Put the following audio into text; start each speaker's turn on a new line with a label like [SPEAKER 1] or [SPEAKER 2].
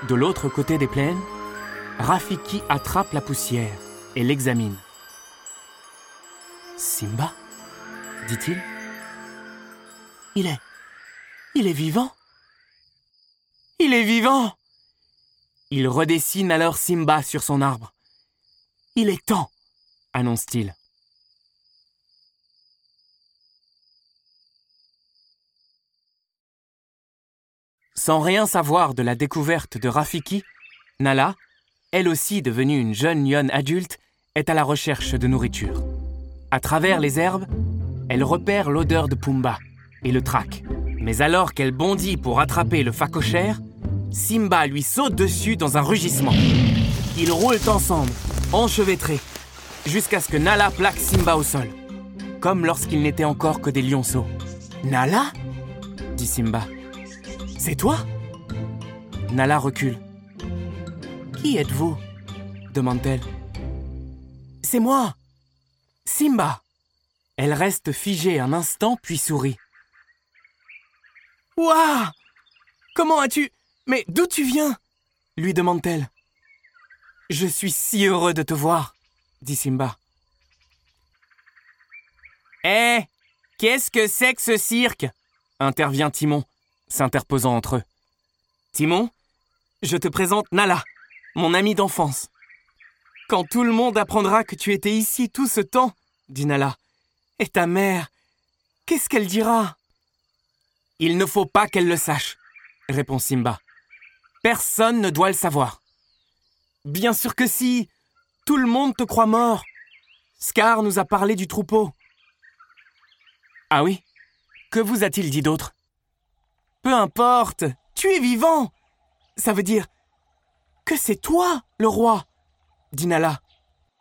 [SPEAKER 1] De l'autre côté des plaines, Rafiki attrape la poussière et l'examine. « Simba ?» dit-il. « Il est vivant !» « Il est vivant !» Il redessine alors Simba sur son arbre. « Il est temps !» annonce-t-il. Sans rien savoir de la découverte de Rafiki, Nala, elle aussi devenue une jeune lionne adulte, est à la recherche de nourriture. À travers les herbes, elle repère l'odeur de Pumba et le traque. Mais alors qu'elle bondit pour attraper le phacochère, Simba lui saute dessus dans un rugissement. Ils roulent ensemble, enchevêtrés, jusqu'à ce que Nala plaque Simba au sol, comme lorsqu'ils n'étaient encore que des lionceaux. « Nala ?» dit Simba. « C'est toi ?» Nala recule. « Qui êtes-vous » demande-t-elle. « C'est moi, Simba !» Elle reste figée un instant puis sourit. « Ouah ! Comment as-tu... Mais d'où tu viens ?» lui demande-t-elle. « Je suis si heureux de te voir » dit Simba. « Hé, qu'est-ce que c'est que ce cirque ?» intervient Timon, s'interposant entre eux. « Timon, je te présente Nala, mon amie d'enfance. »« Quand tout le monde apprendra que tu étais ici tout ce temps, » dit Nala, « et ta mère, qu'est-ce qu'elle dira ?»« Il ne faut pas qu'elle le sache, » répond Simba. « Personne ne doit le savoir. »« Bien sûr que si, tout le monde te croit mort. Scar nous a parlé du troupeau. »« Ah oui ? Que vous a-t-il dit d'autre ? » ?»« Peu importe, tu es vivant. Ça veut dire que c'est toi, le roi, » dit Nala.